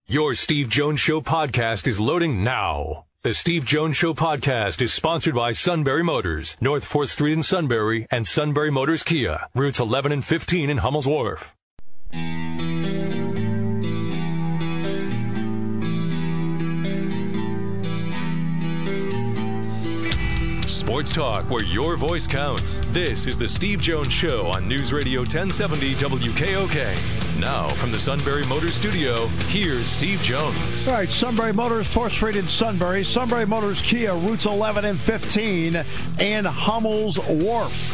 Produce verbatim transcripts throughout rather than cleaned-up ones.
Your Steve Jones Show podcast is loading now. The Steve Jones Show podcast is sponsored by Sunbury Motors, North fourth Street in Sunbury, and Sunbury Motors Kia, routes eleven and fifteen in Hummel's Wharf. Sports talk where your voice counts. This is the Steve Jones Show on News Radio ten seventy W K O K. Now, from the Sunbury Motors studio, here's Steve Jones. All right, Sunbury Motors, fourth Street in Sunbury. Sunbury Motors Kia, routes eleven and fifteen, and Hummel's Wharf.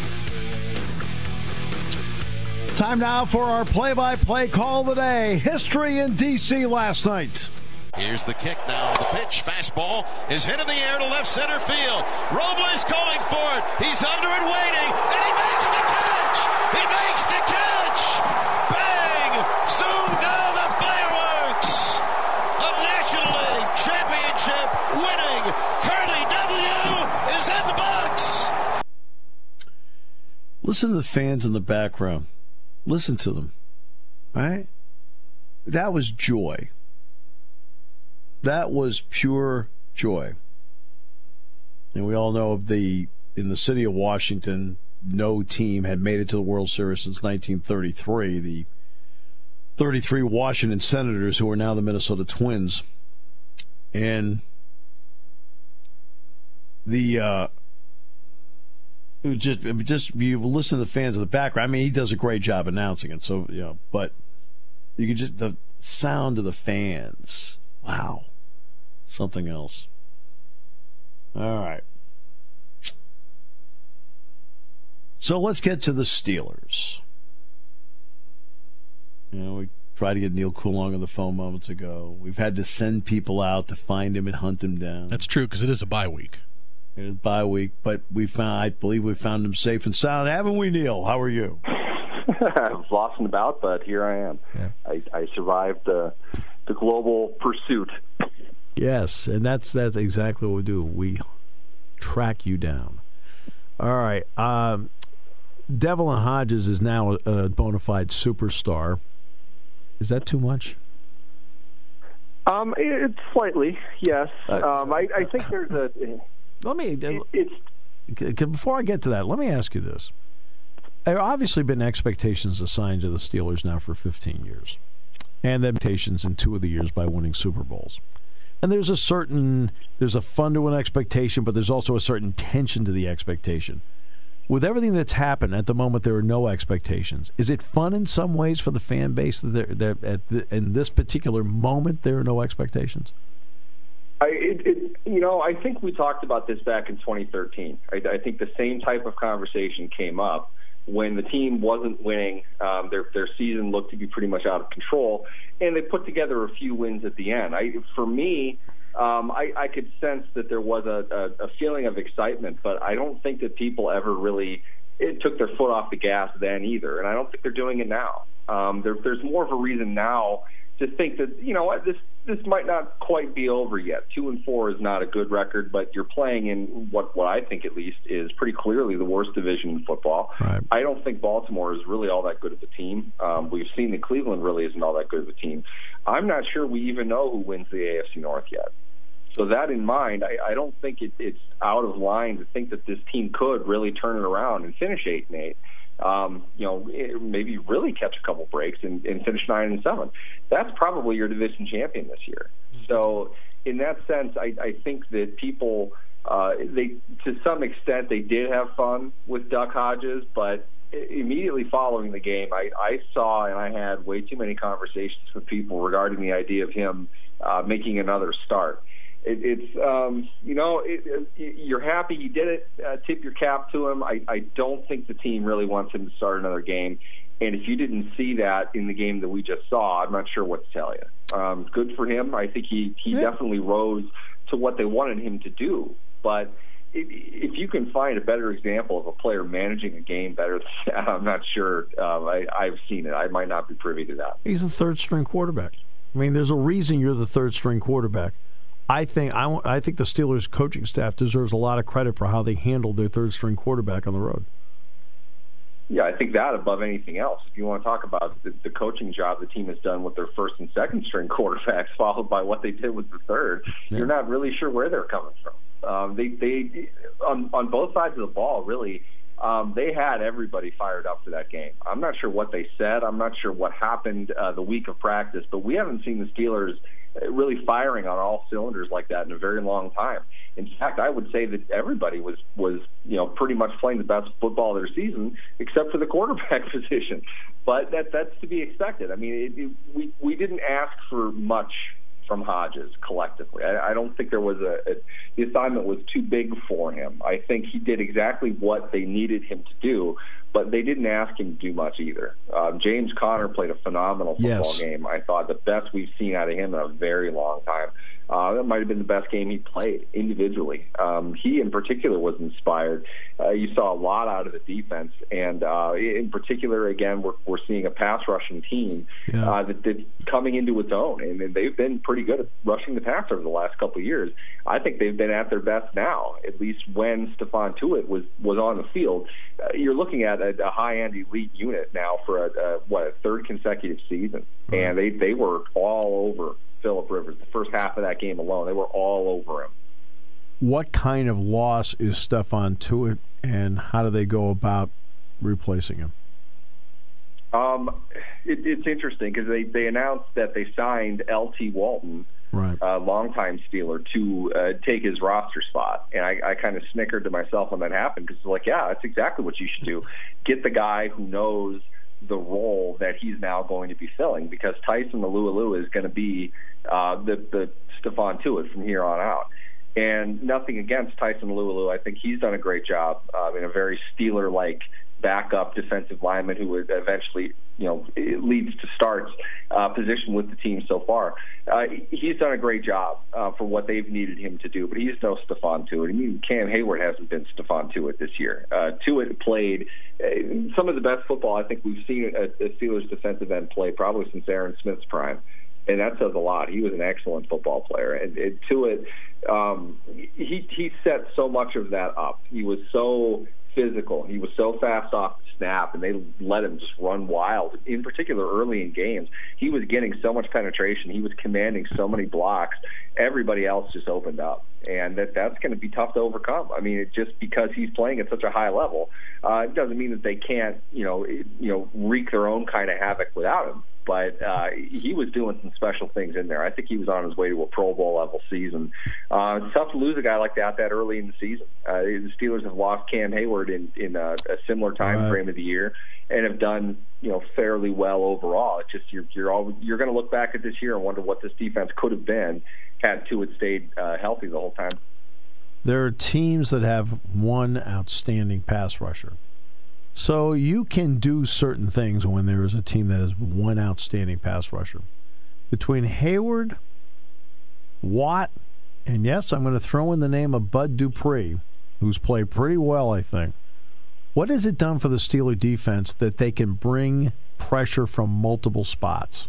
Time now for our play-by-play call of the day. History in D C last night. Here's the kick now. The pitch, fastball, is hit in the air to left center field. Robles calling for it. He's under it waiting, and he makes the catch. He makes the catch. Bang! Zoom down the fireworks. A National League championship winning Curly W is in the box. Listen to the fans in the background. Listen to them. All right? That was joy. That was pure joy. And we all know of the, in the city of Washington, no team had made it to the World Series since nineteen thirty-three. The thirty-three Washington Senators, who are now the Minnesota Twins. And the, uh, it was just, it was just, you listen to the fans in the background. I mean, he does a great job announcing it. So, you know, but you can just, the sound of the fans. Wow. Something else. All right. So let's get to the Steelers. You know, we tried to get Neil Coulon on the phone moments ago. We've had to send people out to find him and hunt him down. That's true, because it is a bye week. It is a bye week, but we found, I believe we found him safe and sound. Haven't we, Neil? How are you? I was lost and about, but here I am. Yeah. I, I survived the the global pursuit. Yes, and that's that's exactly what we do. We track you down. All right. Um, Devlin Hodges is now a bona fide superstar. Is that too much? Um, it's slightly, yes. Uh, um, I, I think there's a. Let me. It, it's before I get to that, let me ask you this. There have obviously been expectations assigned to the Steelers now for fifteen years, and expectations in two of the years by winning Super Bowls. And there's a certain, there's a fun to an expectation, but there's also a certain tension to the expectation. With everything that's happened at the moment, there are no expectations. Is it fun in some ways for the fan base that, that at the, in this particular moment there are no expectations? I, it, it, you know, I think we talked about this back in twenty thirteen. I, I think the same type of conversation came up when the team wasn't winning. Um, their their season looked to be pretty much out of control, and they put together a few wins at the end. I, for me, um, I, I could sense that there was a, a, a feeling of excitement, but I don't think that people ever really it took their foot off the gas then either, and I don't think they're doing it now. Um, there, there's more of a reason now to think that, you know what, this this might not quite be over yet. Two and four is not a good record, but you're playing in what, what I think at least is pretty clearly the worst division in football. Right. I don't think Baltimore is really all that good of a team. Um, we've seen that Cleveland really isn't all that good of a team. I'm not sure we even know who wins the A F C North yet. So that in mind, I, I don't think it, it's out of line to think that this team could really turn it around and finish eight and eight. Um, you know, maybe really catch a couple breaks and, and finish nine and seven. That's probably your division champion this year. So, in that sense, I, I think that people, uh, they to some extent, they did have fun with Duck Hodges, but immediately following the game, I, I saw and I had way too many conversations with people regarding the idea of him uh, making another start. It, it's, um, you know, it, it, you're happy he did it. Uh, tip your cap to him. I, I don't think the team really wants him to start another game. And if you didn't see that in the game that we just saw, I'm not sure what to tell you. Um, good for him. I think he, he yeah. definitely rose to what they wanted him to do. But if, if you can find a better example of a player managing a game better than that, I'm not sure. Um, I, I've seen it. I might not be privy to that. He's the third-string quarterback. I mean, there's a reason you're the third-string quarterback. I think I, I think the Steelers coaching staff deserves a lot of credit for how they handled their third-string quarterback on the road. Yeah, I think that above anything else. If you want to talk about the, the coaching job the team has done with their first and second string quarterbacks, followed by what they did with the third, yeah. You're not really sure where they're coming from. Um, they, they on, on both sides of the ball, really, um, they had everybody fired up for that game. I'm not sure what they said. I'm not sure what happened uh, the week of practice, but we haven't seen the Steelers really firing on all cylinders like that in a very long time. In fact, I would say that everybody was, was you know, pretty much playing the best football of their season, except for the quarterback position. But that that's to be expected. I mean, it, it, we we didn't ask for much from Hodges collectively. I, I don't think there was a, a the assignment was too big for him. I think he did exactly what they needed him to do, but they didn't ask him to do much either. Um, James Conner played a phenomenal football yes. game. I thought the best we've seen out of him in a very long time. Uh, that might have been the best game he played individually. Um, he, in particular, was inspired. Uh, you saw a lot out of the defense, and uh, in particular, again, we're, we're seeing a pass rushing team yeah. uh, that, that's coming into its own, and, and they've been pretty good at rushing the pass over the last couple of years. I think they've been at their best now, at least when Stephon Tuitt was, was on the field. Uh, you're looking at a, a high-end elite unit now for, a, a, what, a third consecutive season, mm-hmm. and they, they were all over Phillip Rivers. The first half of that game alone, they were all over him. What kind of loss is Stephon Tuitt, and how do they go about replacing him? Um, it, it's interesting because they, they announced that they signed L T Walton, right, a longtime Steeler, to uh, take his roster spot. And I, I kind of snickered to myself when that happened because it's like, yeah, that's exactly what you should do. Get the guy who knows the role that he's now going to be filling, because Tyson Alualu is going to be uh, the, the Stephon Tuitt from here on out. And nothing against Tyson Alualu. I think he's done a great job uh, in a very Steeler-like backup defensive lineman who would eventually, you know, leads to starts uh, position with the team so far. Uh, he's done a great job uh, for what they've needed him to do, but he's no Stephon Tuitt. I mean, Cam Hayward hasn't been Stephon Tuitt this year. Uh, Tuitt played uh, some of the best football I think we've seen a, a Steelers defensive end play probably since Aaron Smith's prime. And that says a lot. He was an excellent football player. And, and Tuitt, um, he, he set so much of that up. He was so physical. He was so fast off the snap, and they let him just run wild. In particular, early in games, he was getting so much penetration. He was commanding so many blocks. Everybody else just opened up, and that that's going to be tough to overcome. I mean, it, just because he's playing at such a high level, uh, it doesn't mean that they can't, you know, you know, wreak their own kind of havoc without him. But uh, he was doing some special things in there. I think he was on his way to a Pro Bowl level season. Uh, it's tough to lose a guy like that that early in the season. Uh, the Steelers have lost Cam Hayward in, in a, a similar time right. frame of the year, and have done, you know, fairly well overall. It's just you're you're all you're going to look back at this year and wonder what this defense could have been had Tuitt stayed uh, healthy the whole time. There are teams that have one outstanding pass rusher. So you can do certain things when there is a team that has one outstanding pass rusher. Between Hayward, Watt, and yes, I'm going to throw in the name of Bud Dupree, who's played pretty well, I think. What has it done for the Steeler defense that they can bring pressure from multiple spots?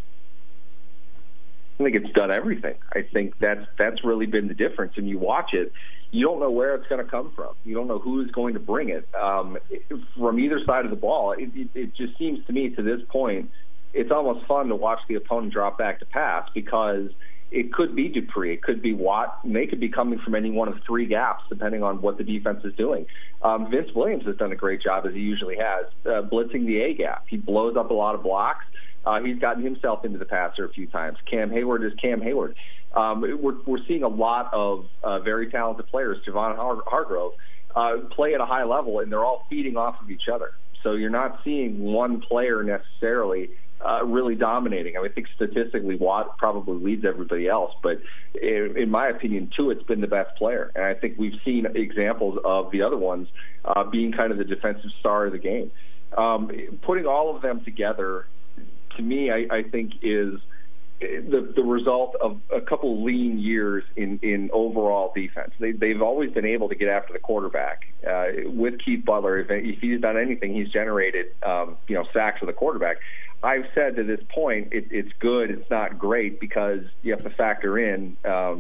I think it's done everything. I think that's that's really been the difference. And you watch it, you don't know where it's going to come from. You don't know who is going to bring it. Um, from either side of the ball, it, it, it just seems to me to this point, it's almost fun to watch the opponent drop back to pass, because it could be Dupree, it could be Watt, and they could be coming from any one of three gaps, depending on what the defense is doing. Um, Vince Williams has done a great job, as he usually has, uh, blitzing the A gap. He blows up a lot of blocks. Uh, he's gotten himself into the passer a few times. Cam Hayward is Cam Hayward. Um, we're, we're seeing a lot of uh, very talented players, Javon Har- Hargrove, uh, play at a high level, and they're all feeding off of each other. So you're not seeing one player necessarily uh, really dominating. I mean, I think statistically Watt probably leads everybody else, but in, in my opinion, Tuitt's been the best player. And I think we've seen examples of the other ones uh, being kind of the defensive star of the game. Um, putting all of them together, to me, I, I think is the the result of a couple lean years in, in overall defense. They, they've always been able to get after the quarterback. Uh, with Keith Butler, if, if he's done anything, he's generated um, you know sacks of the quarterback. I've said to this point, it, it's good, it's not great, because you have to factor in um,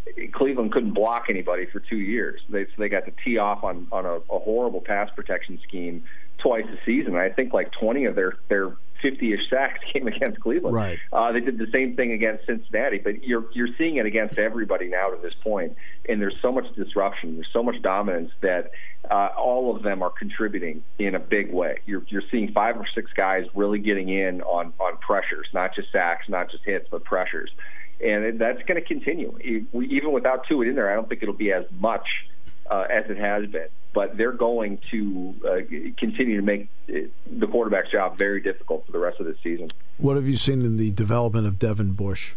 Cleveland couldn't block anybody for two years. They so they got to tee off on on a, a horrible pass protection scheme twice a season. I think like twenty of their their fifty-ish sacks came against Cleveland. Right. Uh, they did the same thing against Cincinnati, but you're you're seeing it against everybody now to this point, and there's so much disruption, there's so much dominance that uh, all of them are contributing in a big way. You're you're seeing five or six guys really getting in on on pressures, not just sacks, not just hits, but pressures, and that's going to continue. Even without Tua in there, I don't think it'll be as much uh, as it has been. But they're going to uh, continue to make the quarterback's job very difficult for the rest of the season. What have you seen in the development of Devin Bush?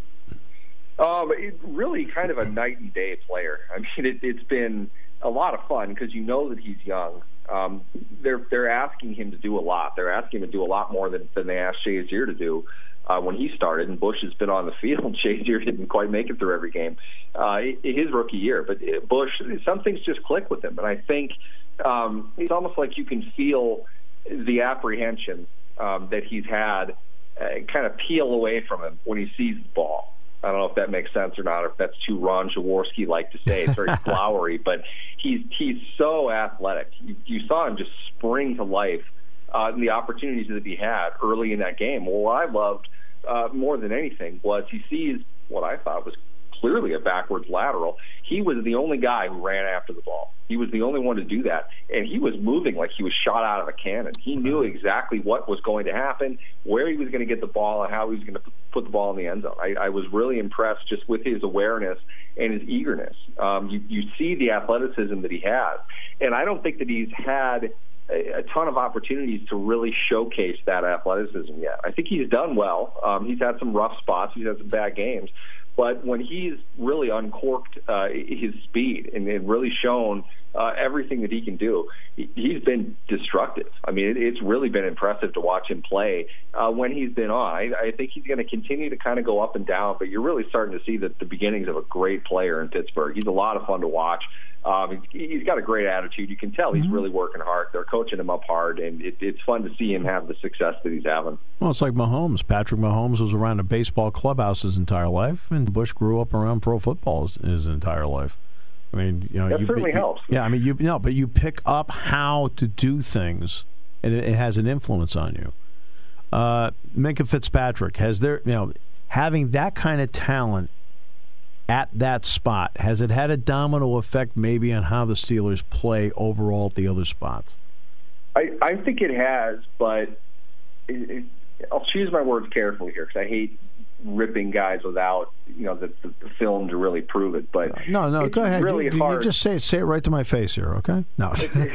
Um, it really kind of a night and day player. I mean, it, it's been a lot of fun because you know that he's young. Um, they're they're asking him to do a lot. They're asking him to do a lot more than, than they asked Shazier to do uh, when he started. And Bush has been on the field. Shazier didn't quite make it through every game uh, his rookie year. But Bush, some things just click with him. And I think um, it's almost like you can feel the apprehension um, that he's had uh, kind of peel away from him when he sees the ball. I don't know if that makes sense or not, or if that's too Ron Jaworski-like to say. It's very flowery, but he's he's so athletic. You, you saw him just spring to life uh, in the opportunities that he had early in that game. Well, what I loved uh, more than anything was he sees what I thought was clearly a backwards lateral. He was the only guy who ran after the ball. He was the only one to do that, and he was moving like he was shot out of a cannon. He knew exactly what was going to happen, where he was going to get the ball, and how he was going to put the ball in the end zone. I, I was really impressed just with his awareness and his eagerness. Um, you, you see the athleticism that he has, and I don't think that he's had a, a ton of opportunities to really showcase that athleticism yet. I think he's done well. Um, he's had some rough spots. He's had some bad games. But when he's really uncorked uh, his speed and, and really shown uh, everything that he can do, he, he's been destructive. I mean, it, it's really been impressive to watch him play uh, when he's been on. I, I think he's going to continue to kind of go up and down, but you're really starting to see the, the beginnings of a great player in Pittsburgh. He's a lot of fun to watch. Um, he's got a great attitude. You can tell he's really working hard. They're coaching him up hard, and it, it's fun to see him have the success that he's having. Well, it's like Mahomes. Patrick Mahomes was around a baseball clubhouse his entire life, and Bush grew up around pro football his, his entire life. I mean, you know, that you, certainly you, helps. Yeah, I mean, you no, but you pick up how to do things, and it, it has an influence on you. Uh, Minkah Fitzpatrick has there, you know, having that kind of talent at that spot, has it had a domino effect maybe on how the Steelers play overall at the other spots? I, I think it has, but it, it, I'll choose my words carefully here because I hate ripping guys without you know the, the, the film to really prove it. But no, no, go ahead. Really you, hard. you just say it, say it right to my face here, okay? No,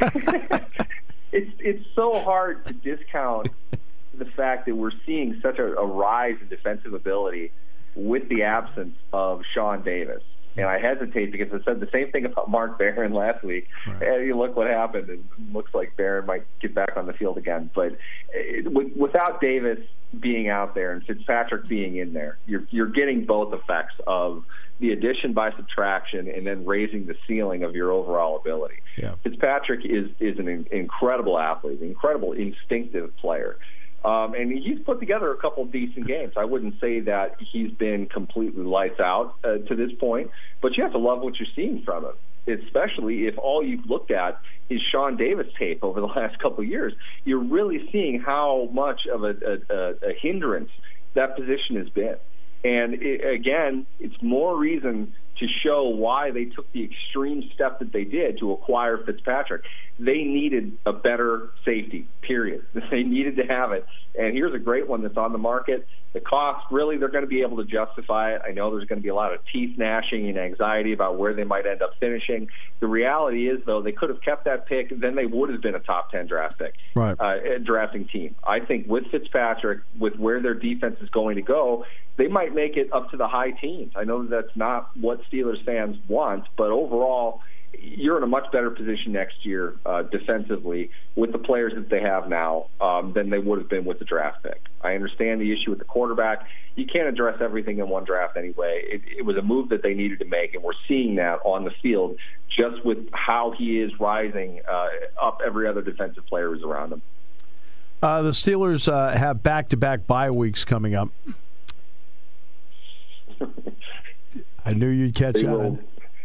it's it's so hard to discount the fact that we're seeing such a, a rise in defensive ability with the absence of Sean Davis. And I hesitate because I said the same thing about Mark Barron last week. Right. And you look what happened. It looks like Barron might get back on the field again. But it, with, without Davis being out there and Fitzpatrick being in there, you're, you're getting both effects of the addition by subtraction and then raising the ceiling of your overall ability. Yeah. Fitzpatrick is, is an incredible athlete, an incredible instinctive player. Um, and he's put together a couple of decent games. I wouldn't say that he's been completely lights out uh, to this point, but you have to love what you're seeing from him, especially if all you've looked at is Sean Davis tape over the last couple of years. You're really seeing how much of a, a, a hindrance that position has been. And it, again, it's more reason to show why they took the extreme step that they did to acquire Fitzpatrick. They needed a better safety, period. They needed to have it. And here's a great one that's on the market. The cost, really, they're going to be able to justify it. I know there's going to be a lot of teeth gnashing and anxiety about where they might end up finishing. The reality is, though, they could have kept that pick, then they would have been a top ten draft pick, right. uh, drafting team. I think with Fitzpatrick, with where their defense is going to go, they might make it up to the high teens. I know that's not what Steelers fans want, but overall, you're in a much better position next year uh, defensively with the players that they have now um, than they would have been with the draft pick. I understand the issue with the quarterback. You can't address everything in one draft anyway. It, it was a move that they needed to make, and we're seeing that on the field just with how he is rising uh, up every other defensive player who's around him. Uh, the Steelers uh, have back-to-back bye weeks coming up. I knew you'd catch they on. Will,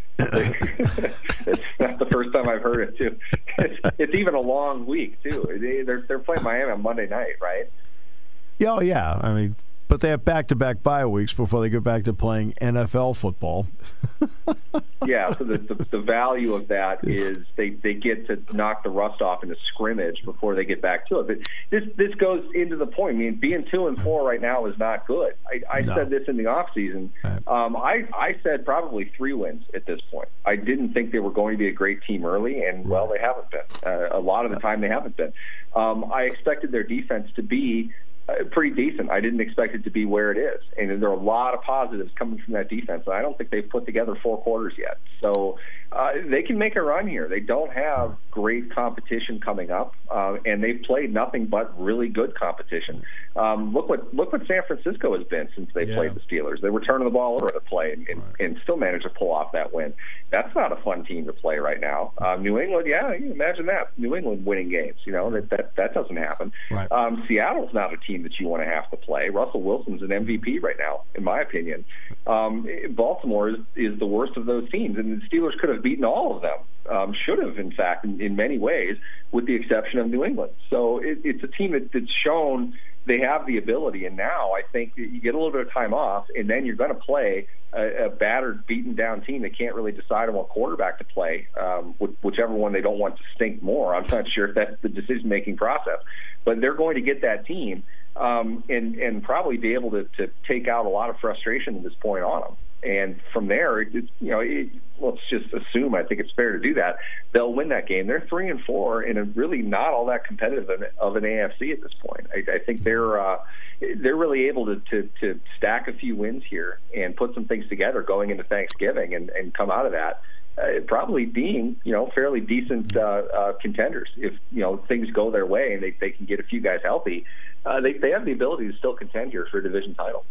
it's not the first time I've heard it, too. It's, it's even a long week, too. They, they're, they're playing Miami on Monday night, right? Yeah, oh, yeah. I mean, but they have back-to-back bye weeks before they go back to playing N F L football. Yeah, so the, the the value of that is they, they get to knock the rust off in a scrimmage before they get back to it. But this this goes into the point. I mean, being two and four right now is not good. I, I no. said this in the offseason. Right. Um, I, I said probably three wins at this point. I didn't think they were going to be a great team early, and, well, they haven't been. Uh, a lot of the time they haven't been. Um, I expected their defense to be Uh, pretty decent. I didn't expect it to be where it is. And there are a lot of positives coming from that defense. And I don't think they've put together four quarters yet. So uh, they can make a run here. They don't have great competition coming up, uh, and they've played nothing but really good competition. Um, look what look what San Francisco has been since they yeah. played the Steelers. They were turning the ball over to play and, and, and still managed to pull off that win. That's not a fun team to play right now. Um, New England, yeah, you imagine that. New England winning games. You know, that that, that doesn't happen. Right. Um, Seattle's not a team that you want to have to play. Russell Wilson's an M V P right now, in my opinion. Um, Baltimore is, is the worst of those teams, and the Steelers could have beaten all of them. Um, should have, in fact, in, in many ways, with the exception of New England. So it, it's a team that, that's shown they have the ability, and now I think you get a little bit of time off, and then you're going to play a, a battered, beaten-down team that can't really decide on what quarterback to play, um, whichever one they don't want to stink more. I'm not sure if that's the decision-making process. But they're going to get that team um, and, and probably be able to, to take out a lot of frustration at this point on them. And from there, it, you know, it, let's just assume, I think it's fair to do that, they'll win that game. They're three and four in a really not all that competitive of an A F C at this point. I, I think they're uh, they're really able to, to, to stack a few wins here and put some things together going into Thanksgiving and, and come out of that uh, probably being, you know, fairly decent uh, uh, contenders. If, you know, things go their way and they, they can get a few guys healthy, uh, they, they have the ability to still contend here for a division title.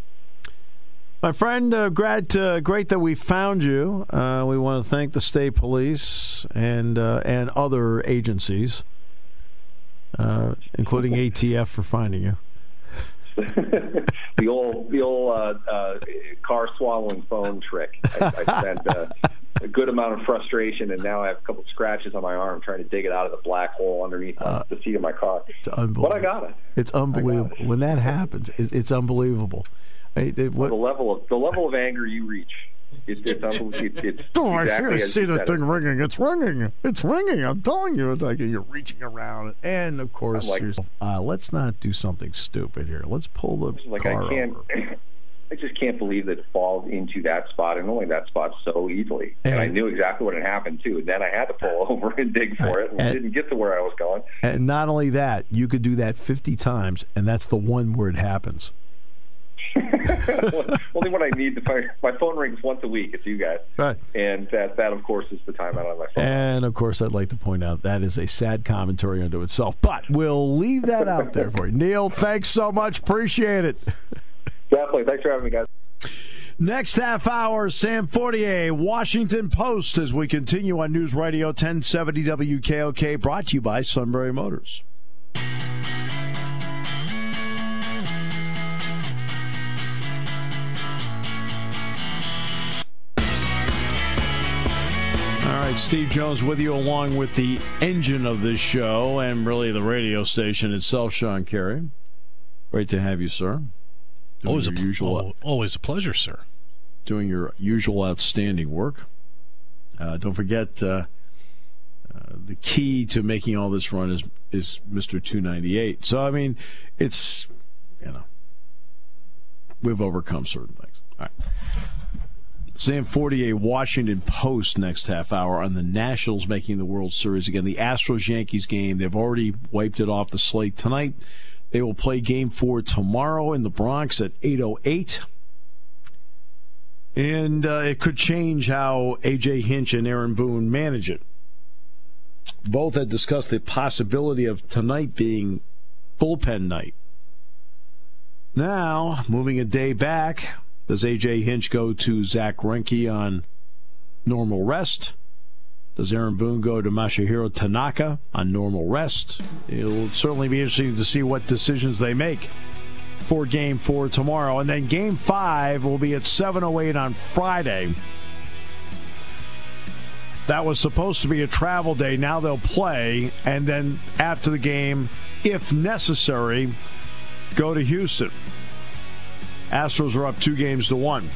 My friend, uh, Grad, uh, great that we found you. Uh, we want to thank the state police and uh, and other agencies, uh, including A T F, for finding you. the old the old uh, uh, car swallowing phone trick. I, I spent uh, a good amount of frustration, and now I have a couple of scratches on my arm trying to dig it out of the black hole underneath uh, the seat of my car. It's unbelievable. But I got it. It's unbelievable. It. When that happens, it, it's unbelievable. It, it, well, the level of the level of anger you reach, it's it's, it's, it's oh, exactly I see the thing it. ringing. It's ringing. It's ringing. I'm telling you, it's like you're reaching around. And of course, like, uh, let's not do something stupid here. Let's pull the like car I can't. Over. I just can't believe that it falls into that spot and only that spot so easily. And, and I knew exactly what had happened too. And then I had to pull over and dig for right. it, and, and didn't get to where I was going. And not only that, you could do that fifty times, and that's the one where it happens. Only when I need to find my phone rings once a week. It's you guys, right? And that, that of course, is the time out on my phone. And of course, I'd like to point out that is a sad commentary unto itself. But we'll leave that out there for you, Neil. Thanks so much. Appreciate it. Definitely. Thanks for having me, guys. Next half hour, Sam Fortier, Washington Post, as we continue on News Radio ten seventy W K O K, brought to you by Sunbury Motors. All right, Steve Jones with you, along with the engine of this show and really the radio station itself, Sean Carey. Great to have you, sir. Doing always a usual, always a pleasure, sir. Doing your usual outstanding work. Uh, don't forget, uh, uh, the key to making all this run is is Mister two ninety-eight. So I mean, it's, you know, we've overcome certain things. All right. Sam Fortier, Washington Post, next half hour on the Nationals making the World Series again. The Astros-Yankees game, they've already wiped it off the slate tonight. They will play game four tomorrow in the Bronx at eight oh eight. And uh, it could change how A J Hinch and Aaron Boone manage it. Both had discussed the possibility of tonight being bullpen night. Now, moving a day back, does A J Hinch go to Zach Greinke on normal rest? Does Aaron Boone go to Masahiro Tanaka on normal rest? It'll certainly be interesting to see what decisions they make. for Game four tomorrow. And then Game five will be at seven oh eight on Friday. That was supposed to be a travel day. Now they'll play, and then after the game, if necessary, go to Houston. Astros are up two games to one.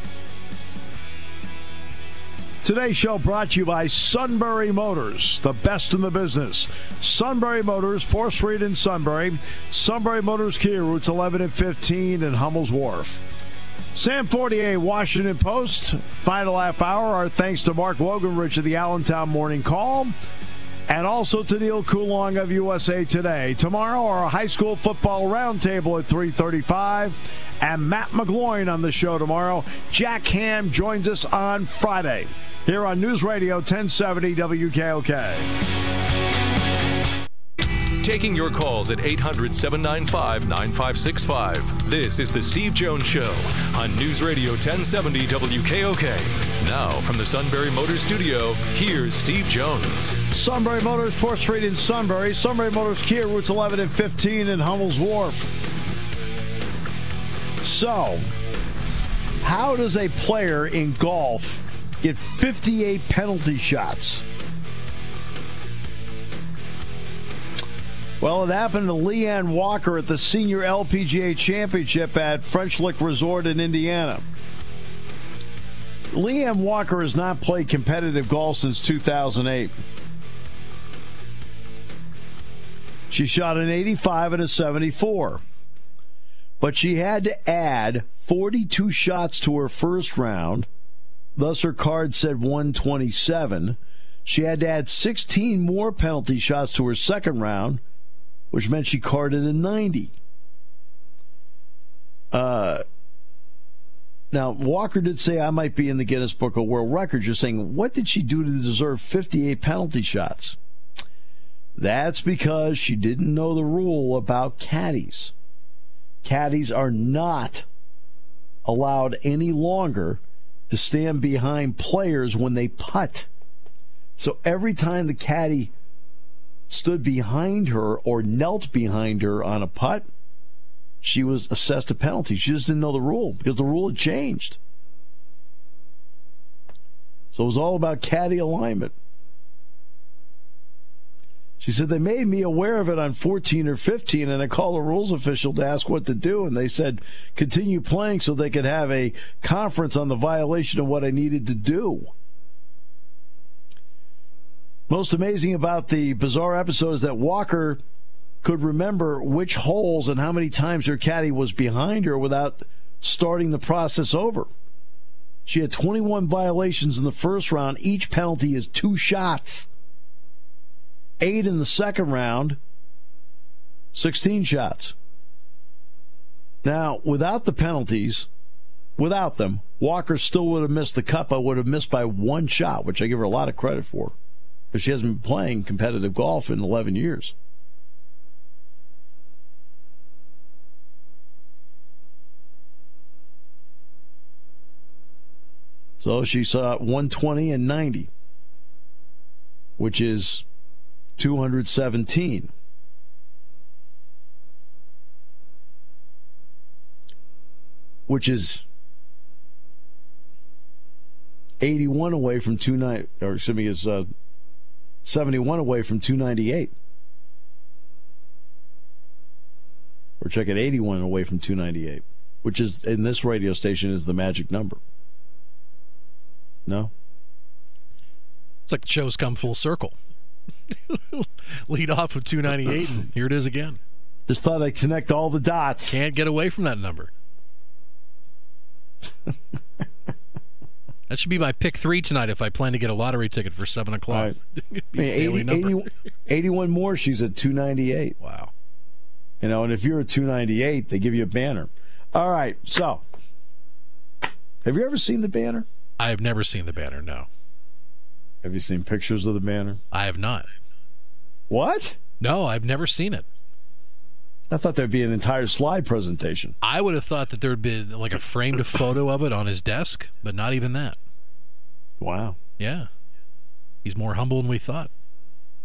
Today's show brought to you by Sunbury Motors, the best in the business. Sunbury Motors, fourth Street in Sunbury. Sunbury Motors Kia, routes eleven and fifteen in Hummel's Wharf. Sam Fortier, Washington Post. Final half hour. Our thanks to Mark Wogenrich of the Allentown Morning Call. And also to Neil Coulong of U S A Today. Tomorrow, our high school football roundtable at three thirty-five. And Matt McGloin on the show tomorrow. Jack Ham joins us on Friday here on News Radio ten seventy W K O K. Taking your calls at eight hundred, seven nine five, nine five six five. This is The Steve Jones Show on News Radio ten seventy W K O K. Now, from the Sunbury Motors Studio, here's Steve Jones. Sunbury Motors, fourth Street in Sunbury. Sunbury Motors Kia, routes eleven and fifteen in Hummel's Wharf. So, how does a player in golf get fifty-eight penalty shots? Well, it happened to Leanne Walker at the Senior L P G A Championship at French Lick Resort in Indiana. Leanne Walker has not played competitive golf since two thousand eight. She shot an eighty-five and a seventy-four. But she had to add forty-two shots to her first round. Thus, her card said one twenty-seven. She had to add sixteen more penalty shots to her second round, which meant she carded a ninety. Uh, now, Walker did say, I might be in the Guinness Book of World Records. You're saying, what did she do to deserve fifty-eight penalty shots? That's because she didn't know the rule about caddies. Caddies are not allowed any longer to stand behind players when they putt. So every time the caddy stood behind her or knelt behind her on a putt, she was assessed a penalty. She just didn't know the rule because the rule had changed. So it was all about caddy alignment. She said, they made me aware of it on fourteen or fifteen, and I called a rules official to ask what to do, and they said, continue playing so they could have a conference on the violation of what I needed to do. Most amazing about the bizarre episode is that Walker could remember which holes and how many times her caddy was behind her without starting the process over. She had twenty-one violations in the first round. Each penalty is two shots. Eight in the second round, sixteen shots. Now, without the penalties, without them, Walker still would have missed the cut, but would have missed by one shot, which I give her a lot of credit for, because she hasn't been playing competitive golf in eleven years. So she saw one twenty and ninety, which is two hundred seventeen. Which is eighty-one away from two ninety, or excuse me, is uh, seventy-one away from two ninety-eight. Or check it, eighty-one away from two ninety-eight, which is in this radio station is the magic number. No? It's like the show's come full circle. Lead off with two ninety-eight, and here it is again. Just thought I'd connect all the dots. Can't get away from that number. That should be my pick three tonight if I plan to get a lottery ticket for seven o'clock. Right. I mean, eighty, eighty, eighty-one more, she's at two ninety-eight. Wow. You know, and if you're at two ninety-eight, they give you a banner. All right, so have you ever seen the banner? I have never seen the banner, no. Have you seen pictures of the banner? I have not. What? No, I've never seen it. I thought there'd be an entire slide presentation. I would have thought that there'd been like a framed photo of it on his desk, but not even that. Wow. Yeah. He's more humble than we thought.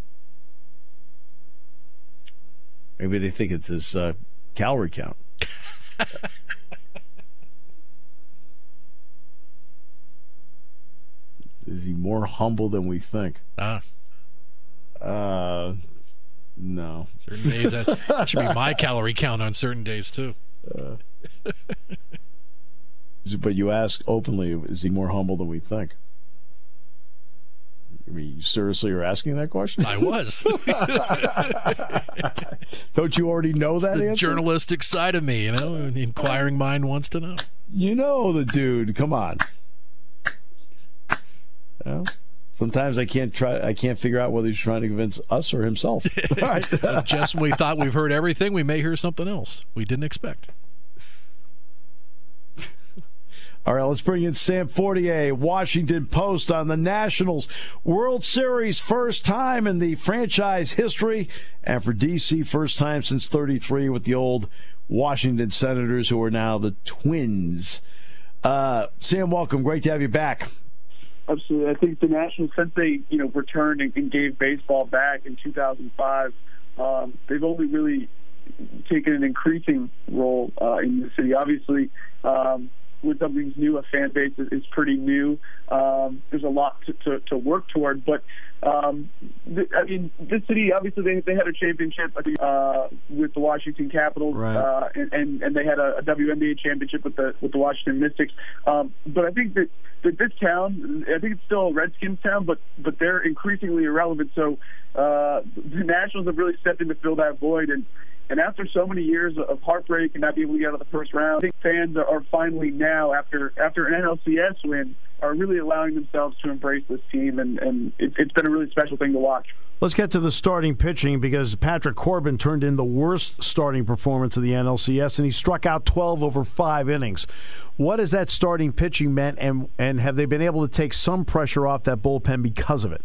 Maybe they think it's his uh, calorie count. Is he more humble than we think? Ah. Uh, no. Certain days, that, that should be my calorie count on certain days, too. Uh, but you ask openly, is he more humble than we think? I mean, you seriously are asking that question? I was. Don't you already know it's that the answer? Journalistic side of me, you know? The inquiring mind wants to know. You know the dude. Come on. Well, sometimes I can't try. I can't figure out whether he's trying to convince us or himself. All right. Just when we thought we've heard everything, we may hear something else we didn't expect. All right, let's bring in Sam Fortier, Washington Post, on the Nationals World Series, first time in the franchise history, and for D C, first time since thirty-three with the old Washington Senators, who are now the Twins. Uh, Sam, welcome. Great to have you back. Absolutely. I think the Nationals, since they you know returned and, and gave baseball back in two thousand five, um, they've only really taken an increasing role uh, in the city. Obviously, um, when something's new, a fan base is, is pretty new. Um, there's a lot to, to, to work toward, but um, th- I mean, this city obviously they, they had a championship uh, with the Washington Capitals, right. uh, and, and and they had a, a W N B A championship with the with the Washington Mystics. Um, but I think that, that this town, I think it's still a Redskins town, but but they're increasingly irrelevant. So uh, the Nationals have really stepped in to fill that void, and. And after so many years of heartbreak and not being able to get out of the first round, I think fans are finally now, after after an N L C S win, are really allowing themselves to embrace this team, and, and it, it's been a really special thing to watch. Let's get to the starting pitching, because Patrick Corbin turned in the worst starting performance of the N L C S, and he struck out twelve over five innings. What has that starting pitching meant, and, and have they been able to take some pressure off that bullpen because of it?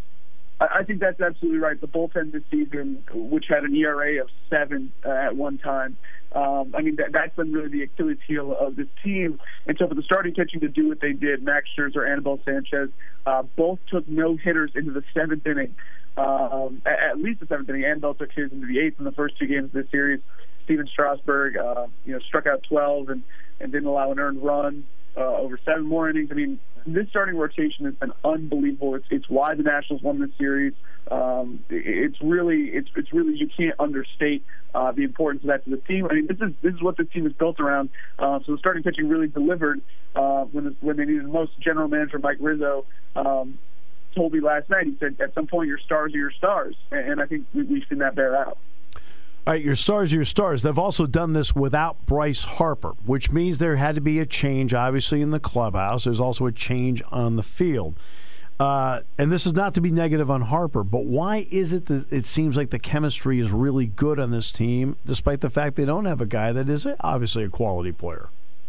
I think that's absolutely right. The bullpen this season, which had an E R A of seven uh, at one time, um, I mean, that, that's been really the Achilles heel of this team. And so for the starting pitching to do what they did, Max Scherzer, Anibal Sanchez, uh, both took no-hitters into the seventh inning, um, at, at least the seventh inning. Anibal took his into the eighth in the first two games of this series. Steven Strasburg, uh, you know, struck out twelve and, and didn't allow an earned run uh, over seven more innings. I mean, this starting rotation has been unbelievable. It's, it's why the Nationals won this series. Um, it's really, it's, it's really, you can't understate uh, the importance of that to the team. I mean, this is this is what this team is built around. Uh, so the starting pitching really delivered uh, when the, when they needed the most. General Manager Mike Rizzo um, told me last night. He said, "At some point, your stars are your stars," and, and I think we, we've seen that bear out. All right, your stars are your stars. They've also done this without Bryce Harper, which means there had to be a change, obviously, in the clubhouse. There's also a change on the field. Uh, and this is not to be negative on Harper, but why is it that it seems like the chemistry is really good on this team, despite the fact they don't have a guy that is obviously a quality player?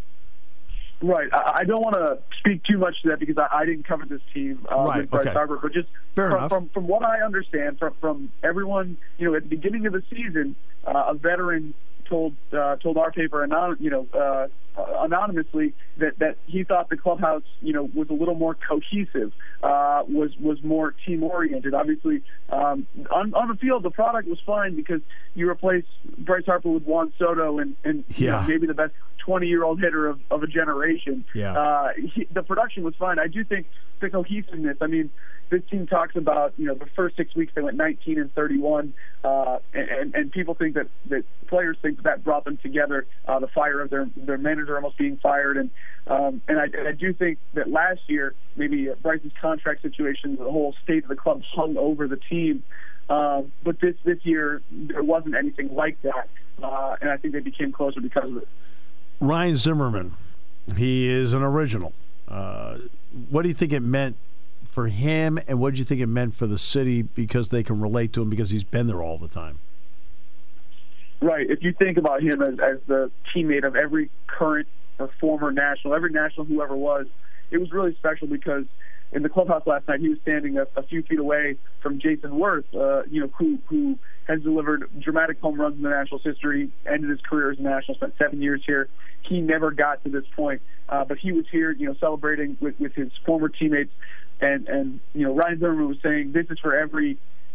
Right. I don't want to speak too much to that because I, I didn't cover this team uh, right. with Bryce okay. Harper. But just Fair from, enough. from from what I understand from from everyone, you know, at the beginning of the season, uh, a veteran told uh, told our paper, anon- you know, uh, anonymously that, that he thought the clubhouse, you know, was a little more cohesive, uh, was was more team oriented. Obviously, um, on on the field, the product was fine because you replace Bryce Harper with Juan Soto and and you yeah. know, maybe the best twenty-year-old hitter of, of a generation. Yeah. Uh, he, the production was fine. I do think the cohesiveness, I mean, this team talks about, you know, the first six weeks they went nineteen and thirty-one, uh, and, and people think that, that players think that, that brought them together, uh, the fire of their their manager almost being fired. And um, and I, and I do think that last year, maybe Bryce's contract situation, the whole state of the club hung over the team. Um, but this, this year, there wasn't anything like that, uh, and I think they became closer because of it. Ryan Zimmerman, he is an original. Uh, what do you think it meant for him, and what do you think it meant for the city because they can relate to him because he's been there all the time? Right. If you think about him as, as the teammate of every current or former national, every national who ever was, it was really special because in the clubhouse last night, he was standing a, a few feet away from Jason Worth, uh, you know, who who has delivered dramatic home runs in the Nationals' history, ended his career as a National, spent seven years here. He never got to this point, uh, but he was here, you know, celebrating with, with his former teammates. And, and you know, Ryan Zimmerman was saying, this is for every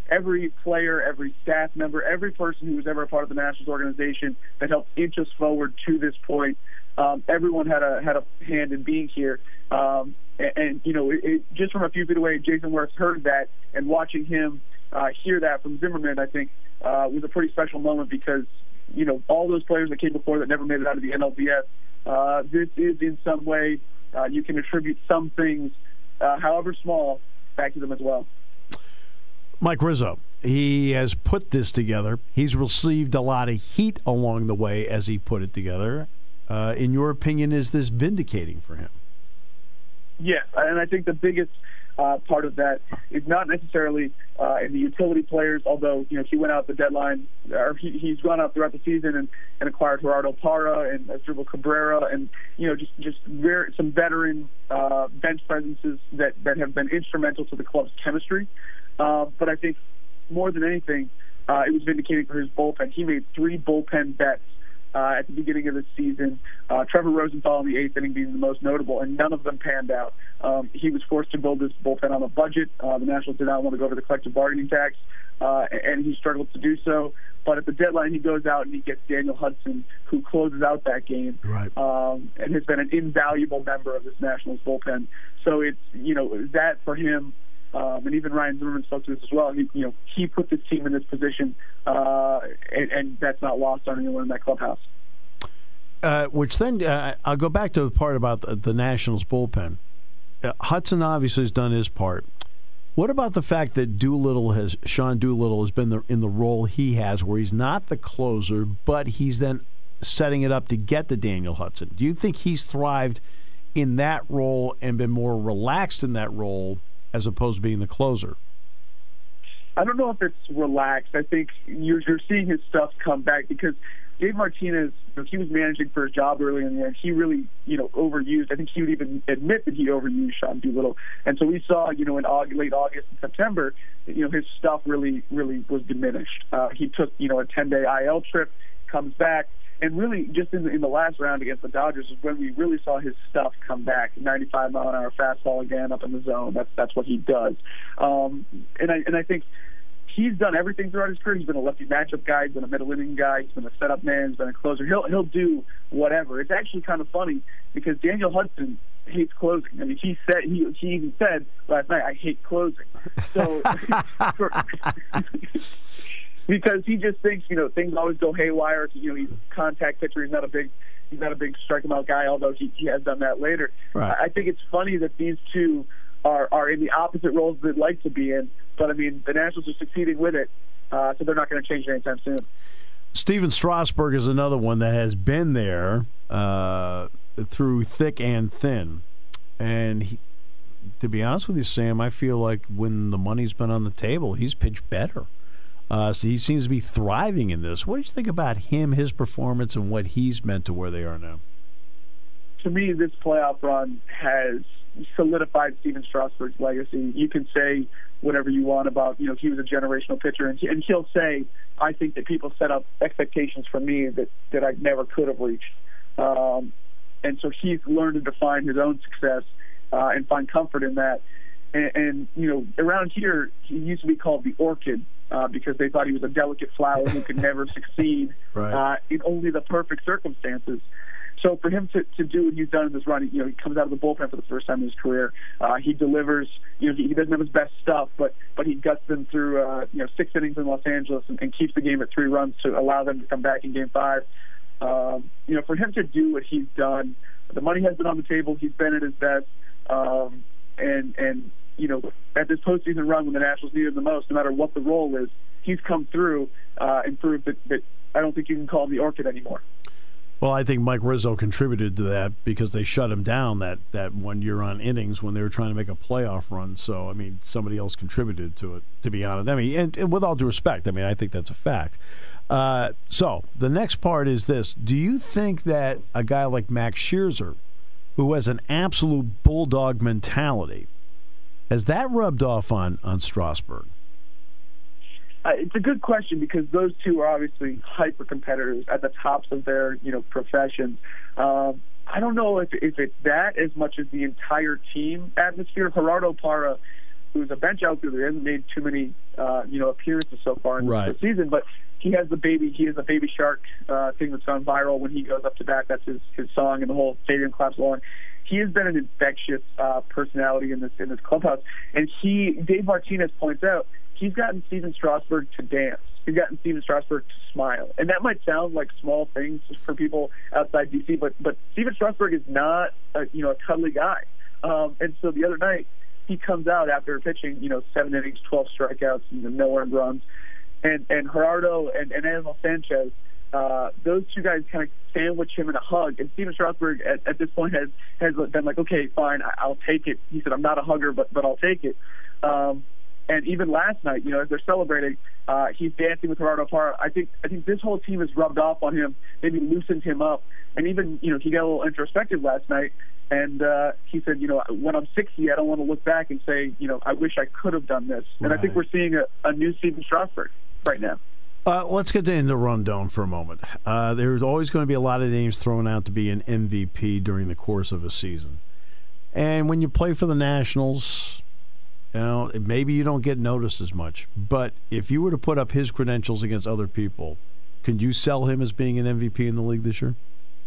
every player, every staff member, every person who was ever a part of the Nationals organization that helped inch us forward to this point. Um, everyone had a had a hand in being here. Um, and, and, you know, it, it, just from a few feet away, Jason Werth heard that, and watching him uh, hear that from Zimmerman, I think, uh, was a pretty special moment because, you know, all those players that came before that never made it out of the N L D S, uh, this is in some way, uh, you can attribute some things, uh, however small, back to them as well. Mike Rizzo, he has put this together. He's received a lot of heat along the way as he put it together. Uh, in your opinion, is this vindicating for him? Yes, and I think the biggest uh, part of that is not necessarily uh, in the utility players, although, you know, he went out the deadline, or he, he's gone out throughout the season and, and acquired Gerardo Parra and Asdrubal Cabrera and, you know, just, just very, some veteran uh, bench presences that, that have been instrumental to the club's chemistry. Uh, but I think more than anything, uh, it was vindicating for his bullpen. He made three bullpen bets uh, at the beginning of the season, uh, Trevor Rosenthal in the eighth inning being the most notable, and none of them panned out. Um, he was forced to build this bullpen on a budget. Uh, the Nationals did not want to go over the collective bargaining tax, uh, and he struggled to do so. But at the deadline, he goes out and he gets Daniel Hudson, who closes out that game, right. um, and has been an invaluable member of this Nationals bullpen. So it's, you know, that for him. Um, and even Ryan Zimmerman spoke to this as well. He, you know, he put this team in this position, uh, and, and that's not lost on anyone in that clubhouse. Uh, which then, uh, I'll go back to the part about the, the Nationals bullpen. Uh, Hudson obviously has done his part. What about the fact that Doolittle has, Sean Doolittle has been the, in the role he has, where he's not the closer, but he's then setting it up to get to Daniel Hudson? Do you think he's thrived in that role and been more relaxed in that role as opposed to being the closer? I don't know if it's relaxed. I think you're, you're seeing his stuff come back because Dave Martinez, you know, he was managing for his job early in the year, and he really, you know, overused. I think he would even admit that he overused Sean Doolittle. And so we saw, you know, in August, late August and September, you know, his stuff really, really was diminished. Uh, he took, you know, a ten-day I L trip, comes back, and really just in the, in the last round against the Dodgers is when we really saw his stuff come back. ninety-five mile an hour fastball again up in the zone. That's that's what he does. Um, and I and I think he's done everything throughout his career. He's been a lefty matchup guy. He's been a middle inning guy. He's been a setup man. He's been a closer. He'll he'll do whatever. It's actually kind of funny because Daniel Hudson hates closing. I mean, he said he he even said last night, "I hate closing." So. for, Because he just thinks, you know, things always go haywire. You know, he's a contact pitcher. He's not a big, he's not a big strike him out guy. Although he, he has done that later. Right. I think it's funny that these two are are in the opposite roles they'd like to be in. But I mean, the Nationals are succeeding with it, uh, so they're not going to change it anytime soon. Stephen Strasburg is another one that has been there uh, through thick and thin, and he, to be honest with you, Sam, I feel like when the money's been on the table, he's pitched better. Uh, so he seems to be thriving in this. What do you think about him, his performance, and what he's meant to where they are now? To me, this playoff run has solidified Stephen Strasburg's legacy. You can say whatever you want about, you know, he was a generational pitcher, and, he, and he'll say, I think that people set up expectations for me that, that I never could have reached. Um, and so he's learned to define his own success uh, and find comfort in that. And, and, you know, around here, he used to be called the Orchid uh, because they thought he was a delicate flower who could never succeed right. uh, in only the perfect circumstances. So for him to, to do what he's done in this run, you know, he comes out of the bullpen for the first time in his career. Uh, he delivers. You know, he, he doesn't have his best stuff, but but he guts them through, uh, you know, six innings in Los Angeles and, and keeps the game at three runs to allow them to come back in Game Five. Um, you know, for him to do what he's done, the money has been on the table. He's been at his best, um, and and you know, at this postseason run when the Nationals needed him the most, no matter what the role is, he's come through uh, and proved that, that I don't think you can call him the Orchid anymore. Well, I think Mike Rizzo contributed to that because they shut him down that, that one year on innings when they were trying to make a playoff run. So, I mean, somebody else contributed to it, to be honest. I mean, and, and with all due respect, I mean, I think that's a fact. Uh, so, the next part is this. Do you think that a guy like Max Scherzer, who has an absolute bulldog mentality, has that rubbed off on, on Strasburg? Uh, it's a good question because those two are obviously hyper competitors at the tops of their, you know, professions. Um, I don't know if if it's that as much as the entire team atmosphere. Gerardo Parra who's a bench outfielder. He hasn't made too many, uh, you know, appearances so far in right. the season, but he has the baby. He has a baby shark uh, thing that's gone viral when he goes up to bat. That's his, his song, and the whole stadium claps along. He has been an infectious uh, personality in this in this clubhouse, and he, Dave Martinez points out, he's gotten Steven Strasburg to dance. He's gotten Steven Strasburg to smile, and that might sound like small things for people outside D C, but but Steven Strasburg is not a, you know a cuddly guy, um, and so the other night he comes out after pitching you know seven innings, twelve strikeouts, and no earned runs, and and Gerardo and, and Anibal Sanchez. Uh, those two guys kind of sandwich him in a hug, and Steven Strasburg at, at this point has has been like, okay, fine, I, I'll take it. He said, I'm not a hugger, but but I'll take it. Um, and even last night, you know, as they're celebrating, uh, he's dancing with Gerardo Parra. I think I think this whole team has rubbed off on him, maybe loosened him up, and even you know he got a little introspective last night, and uh, he said, you know, when I'm sixty, I don't want to look back and say, you know, I wish I could have done this. And right. I think we're seeing a, a new Steven Strasburg right now. Uh, let's get into Rondon for a moment. Uh, there's always going to be a lot of names thrown out to be an M V P during the course of a season. And when you play for the Nationals, you know, maybe you don't get noticed as much. But if you were to put up his credentials against other people, could you sell him as being an M V P in the league this year?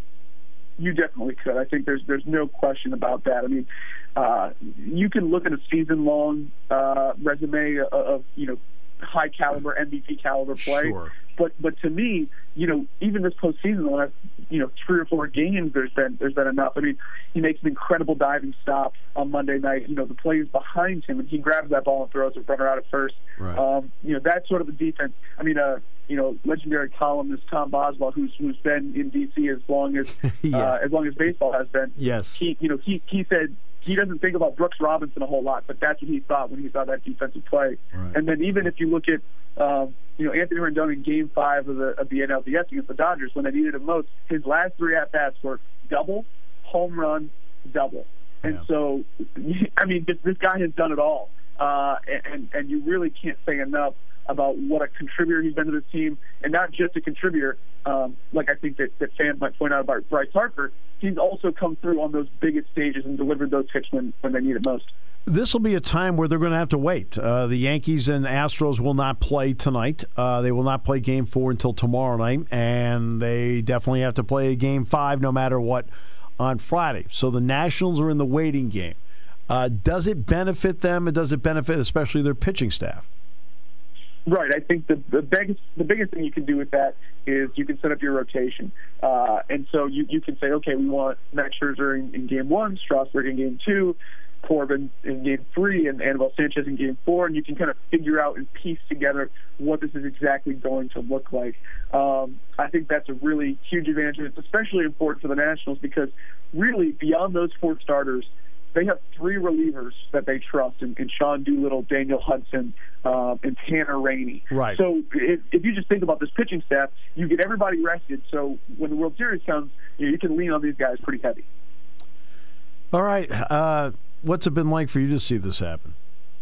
You definitely could. I think there's there's no question about that. I mean, uh, you can look at a season-long uh, resume of, of, you know, high caliber M V P caliber play, sure. but but to me, you know, even this postseason, the last you know three or four games, there's been there's been enough. I mean, he makes an incredible diving stop on Monday night. You know, the play is behind him, and he grabs that ball and throws it runner out at first. Right. Um, you know, that's sort of the defense. I mean, uh, you know, legendary columnist Tom Boswell, who's who's been in D C as long as yeah. uh, as long as baseball has been. Yes. He you know he he said. He doesn't think about Brooks Robinson a whole lot, but that's what he thought when he saw that defensive play. Right. And then even if you look at, um, you know, Anthony Rendon in Game Five of the of the N L D S against the Dodgers, when they needed him most, his last three at bats were double, home run, double. And yeah. so, I mean, this, this guy has done it all, uh, and and you really can't say enough about what a contributor he's been to this team, and not just a contributor, um, like I think that, that fans might point out about Bryce Harper. He's also come through on those biggest stages and delivered those hits when, when they need it most. This will be a time where they're going to have to wait. Uh, the Yankees and Astros will not play tonight. Uh, they will not play Game four until tomorrow night, and they definitely have to play Game five no matter what on Friday. So the Nationals are in the waiting game. Uh, does it benefit them, and does it benefit especially their pitching staff? Right. I think the, the biggest the biggest thing you can do with that is you can set up your rotation. Uh, and so you, you can say, okay, we want Max Scherzer in, in Game one, Strasburg in Game two, Corbin in Game three, and Anibal Sanchez in Game four, and you can kind of figure out and piece together what this is exactly going to look like. Um, I think that's a really huge advantage, and it's especially important for the Nationals because really beyond those four starters, they have three relievers that they trust in, in Sean Doolittle, Daniel Hudson, um, and Tanner Rainey. Right. So if, if you just think about this pitching staff, you get everybody rested. So when the World Series comes, you know, you can lean on these guys pretty heavy. All right. Uh, what's it been like for you to see this happen?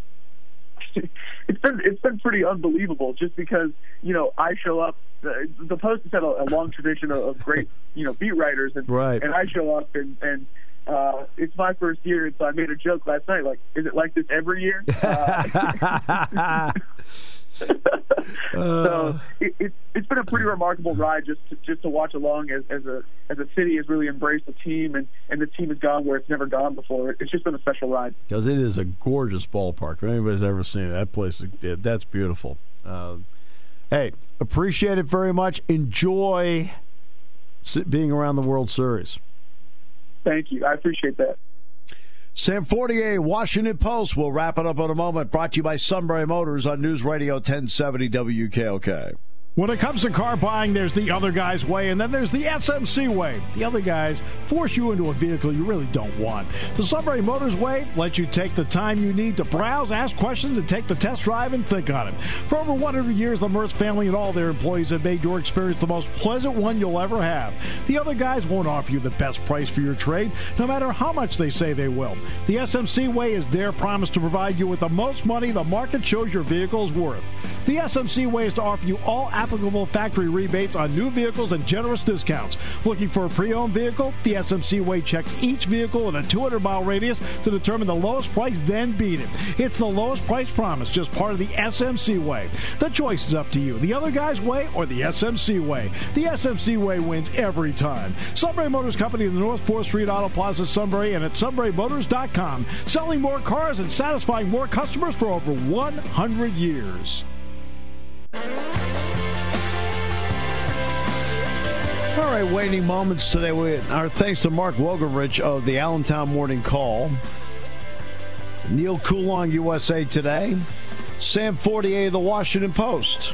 It's been it's been pretty unbelievable. Just because you know I show up. The, the Post has had a, a long tradition of, of great you know beat writers, and right. and I show up and and. Uh, it's my first year, and so I made a joke last night. Like, is it like this every year? Uh, so it, it, it's been a pretty remarkable ride just to, just to watch along as, as a as a city has really embraced the team, and, and the team has gone where it's never gone before. It's just been a special ride. Because it is a gorgeous ballpark. If anybody's ever seen it, that place, that's beautiful. Uh, hey, appreciate it very much. Enjoy being around the World Series. Thank you. I appreciate that. Sam Fortier, Washington Post. We'll wrap it up in a moment. Brought to you by Sunbury Motors on News Radio ten seventy W K O K. When it comes to car buying, there's the other guy's way, and then there's the S M C way. The other guys force you into a vehicle you really don't want. The Sunbury Motors way lets you take the time you need to browse, ask questions, and take the test drive and think on it. For over one hundred years, the Mertz family and all their employees have made your experience the most pleasant one you'll ever have. The other guys won't offer you the best price for your trade, no matter how much they say they will. The S M C way is their promise to provide you with the most money the market shows your vehicle is worth. The S M C way is to offer you all applicable factory rebates on new vehicles and generous discounts. Looking for a pre-owned vehicle? The S M C Way checks each vehicle in a two hundred mile radius to determine the lowest price, then beat it. It's the lowest price promise, just part of the S M C Way. The choice is up to you. The other guy's way or the S M C Way. The S M C Way wins every time. Sunbury Motors Company in the North fourth Street Auto Plaza, Sunbury, and at sunbury motors dot com. Selling more cars and satisfying more customers for over one hundred years. All right, waning moments today. We, our thanks to Mark Wogerich of the Allentown Morning Call, Neil Coulon, U S A Today, Sam Fortier of the Washington Post.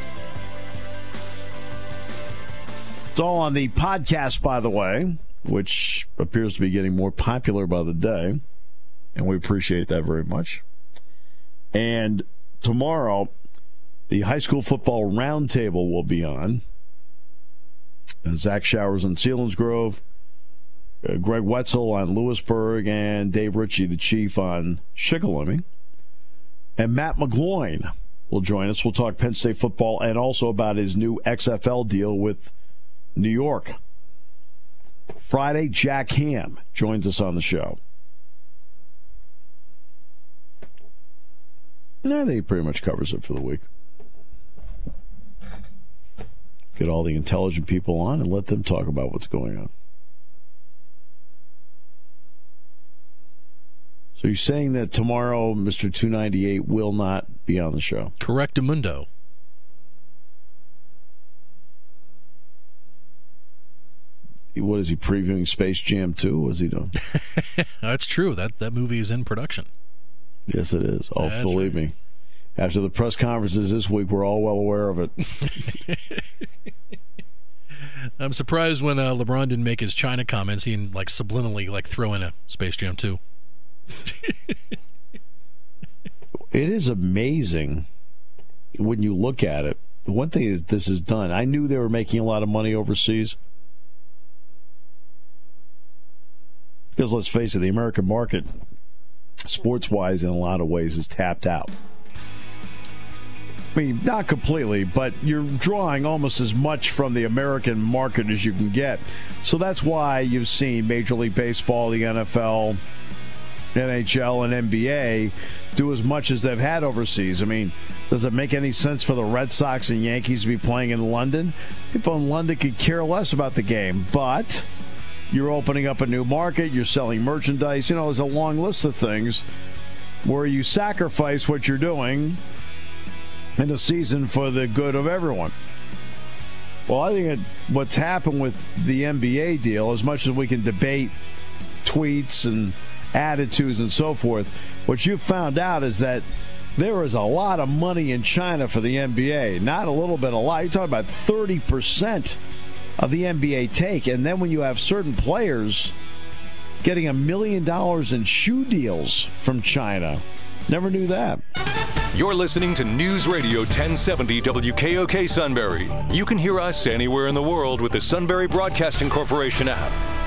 It's all on the podcast, by the way, which appears to be getting more popular by the day, and we appreciate that very much. And tomorrow, the high school football roundtable will be on. Zach Showers on Selinsgrove, uh, Greg Wetzel on Lewisburg, and Dave Ritchie, the chief, on Shikellamy. And Matt McGloin will join us. We'll talk Penn State football and also about his new X F L deal with New York. Friday, Jack Ham joins us on the show. I think he pretty much covers it for the week. Get all the intelligent people on and let them talk about what's going on. So you're saying that tomorrow Mister two ninety-eight will not be on the show? Correctamundo. What is he, previewing Space Jam two? What's he doing? That's true. That that movie is in production. Yes, it is. Oh, That's believe right. me. After the press conferences this week, we're all well aware of it. I'm surprised when uh, LeBron didn't make his China comments. He like subliminally like throw in a Space Jam two. It is amazing when you look at it. One thing is this is done. I knew they were making a lot of money overseas. Because let's face it, the American market, sports-wise, in a lot of ways, is tapped out. I mean, not completely, but you're drawing almost as much from the American market as you can get. So that's why you've seen Major League Baseball, the N F L, N H L, and N B A do as much as they've had overseas. I mean, does it make any sense for the Red Sox and Yankees to be playing in London? People in London could care less about the game, but you're opening up a new market, you're selling merchandise. You know, there's a long list of things where you sacrifice what you're doing in a season for the good of everyone. Well, I think it, what's happened with the N B A deal, as much as we can debate tweets and attitudes and so forth, what you found out is that there is a lot of money in China for the N B A. Not a little bit, a lot. You're talking about thirty percent of the N B A take. And then when you have certain players getting a million dollars in shoe deals from China, never knew that. You're listening to News Radio ten seventy W K O K Sunbury. You can hear us anywhere in the world with the Sunbury Broadcasting Corporation app.